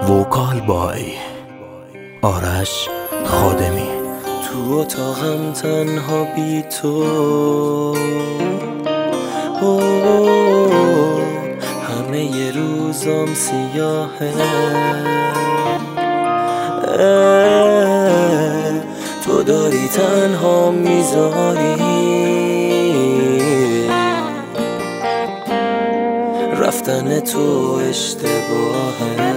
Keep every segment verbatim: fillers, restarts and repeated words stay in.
وکال بای آرش خادمی. تو اتاقم تنها بی تو، همه ی روزم سیاهه، تو داری تنها میذاری، رفتن تو اشتباهه.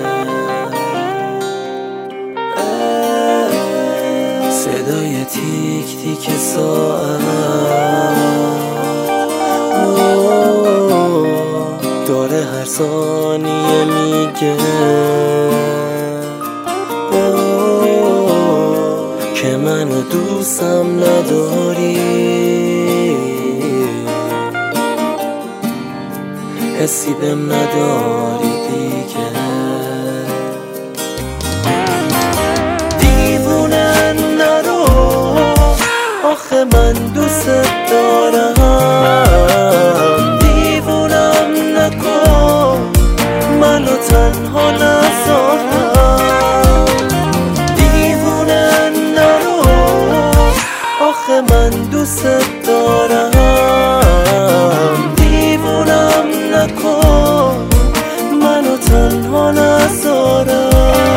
صدای تیک تیک ساعت داره هر ثانیه میگه که منو دوستم نداری، حسی بهم نداری دیگه. دیوونه نرو، آخه من دوست دارم، دیوونم نکن، منو تنها نذارم. دیوونه نرو، آخه من دوست دارم، دیوونم نکن، منو تنها نذارم.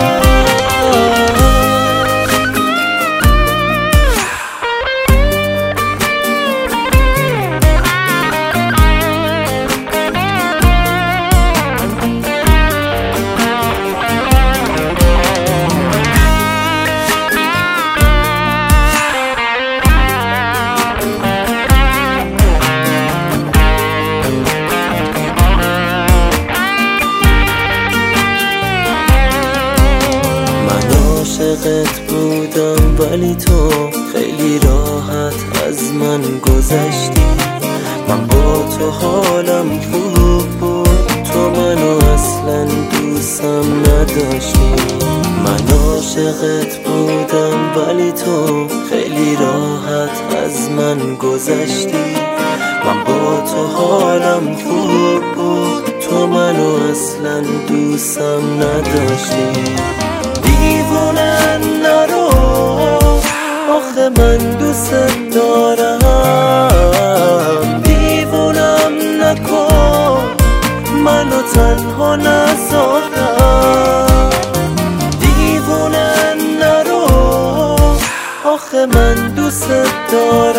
عاشقت بودم ولی تو خیلی راحت از من گذشتی، من با تو حالم خوب بود، تو منو اصلا دوستم نداشتی. من عاشقت بودم ولی تو خیلی راحت از من گذشتی، من با تو حالم خوب بود، تو منو اصلا دوستم نداشتی. دیوونه نرو، آخه من دوست دارم، دیوونم نکن، منو تنها نذارم. دیوونه نرو، آخه من دوست دارم.